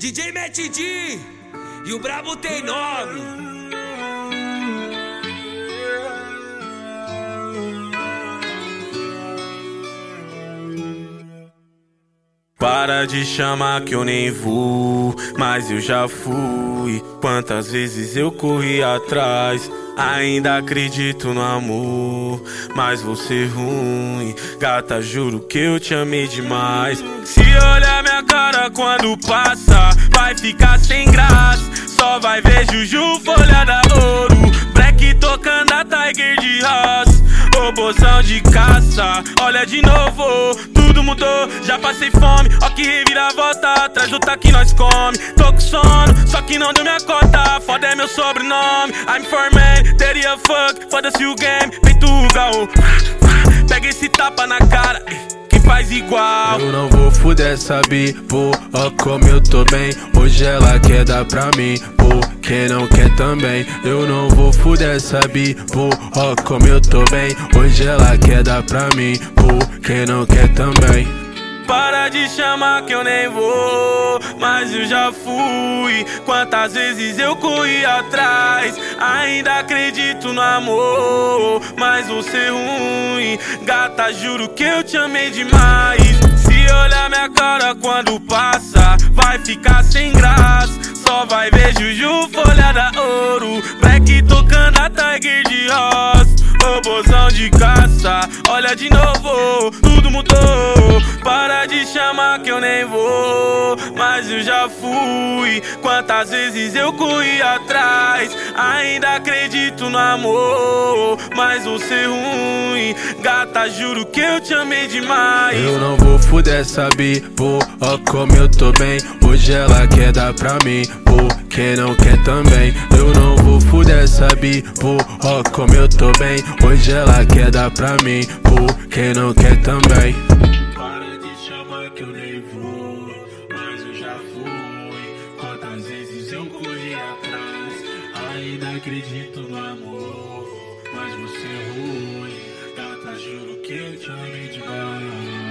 DJ Matt D e o brabo tem nome. Para de chamar que eu nem vou, mas eu já fui. Quantas vezes eu corri atrás, ainda acredito no amor, mas vou ser ruim. Gata, juro que eu te amei demais. Se olhar minha cara quando passa, vai ficar sem graça. Só vai ver Juju, folha da ouro, Black tocando a Tiger de raça. Robozão de caça, olha de novo, tudo mudou, já passei fome. Ó que reviravolta, atrás do que nós come. Tô com sono, só que não deu minha cota. Foda é meu sobrenome, I'm for man, teria fuck, foda-se o game, feito o gaú. Pega esse tapa na cara, quem faz igual. Eu não vou fuder essa bipo, ó como eu tô bem. Hoje ela quer dar pra mim, pô, quem não quer também. Eu não vou fuder essa bipo, ó como eu tô bem. Hoje ela quer dar pra mim, pô, quem não quer também. Para de chamar que eu nem vou, mas eu já fui. Quantas vezes eu corri atrás, ainda acredito no amor, mas vou ser ruim. Gata, juro que eu te amei demais. Se olhar minha cara quando passa, vai ficar sem graça. Só vai ver Juju, folha da ouro, Black tocando a Tiger de roça. Robozão de caça, olha de novo, tudo mudou. Para de chamar que eu nem vou, mas eu já fui. Quantas vezes eu corri atrás, ainda acredito no amor, mas vou ser ruim. Gata, juro que eu te amei demais. Eu não vou fuder essa bipo, ó como eu tô bem. Hoje ela quer dar pra mim, pô, quem não quer também. Eu não vou fuder essa bipo, ó como eu tô bem. Hoje ela quer dar pra mim, pô, quem não quer também. Para de chamar que eu nem vou, mas eu já fui. Quantas vezes eu corri atrás, ainda acredito no amor, mas você é ruim. Gata, juro que eu te amei demais.